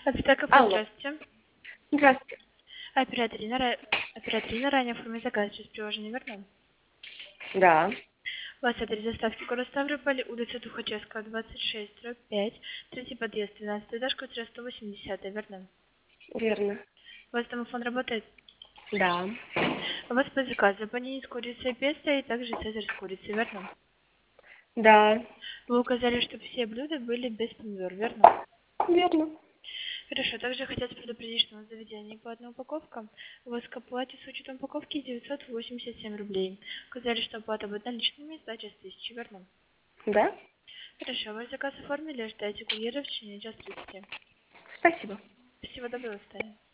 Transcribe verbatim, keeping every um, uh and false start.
Офицер КП, Алло. здравствуйте. Здравствуйте. Оператор Ирина, ра- оператор Ирина, ранее оформил заказ через приложение верно? Да, У вас адрес доставки город Ставрополь, улица Тухачевского, двадцать шесть, дробь пять, третий подъезд, двенадцатый этаж, квартира сто восемьдесят, верно? верно. У вас домофон работает? Да, У вас по заказу панини с курицей песто и также цезарь с курицей, верно? да, Вы указали, что все блюда были без помидор, верно? верно. Хорошо, также хотят предупредить, что на заведении по одной упаковкам у вас к оплате с учетом упаковки девятьсот восемьдесят семь рублей. Указали, что оплата будет наличными, сдача с тысячи, верно? Да, Хорошо, ваш заказ оформили, ждайте курьера в течение час тридцати. спасибо. Всего доброго, Стая.